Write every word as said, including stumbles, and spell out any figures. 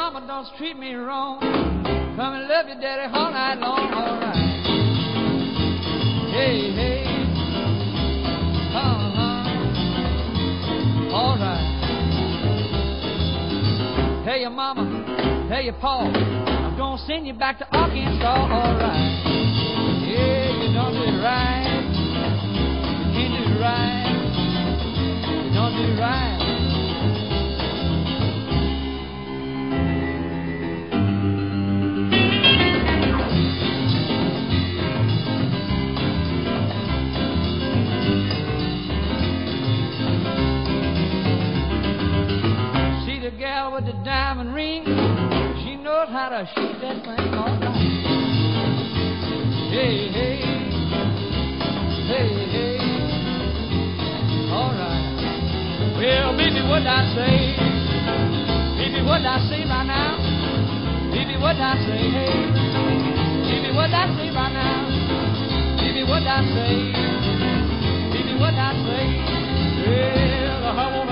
mama, don't treat me wrong. Come and love your daddy all night long, all right. Hey, hey, uh-huh, all right. Hey, your mama, hey, your pa, I'm gonna send you back to Arkansas, all right. Yeah, you don't do it right. You can't do it right. You don't do it right. Gal with the diamond ring, she knows how to shoot that thing all right. Hey, hey, hey, hey, all right. Well, baby, what I say? Baby, what I say right now? Baby, what I say? Hey, baby, what I say right now? Baby, what I say? Baby, what I say? Well, I want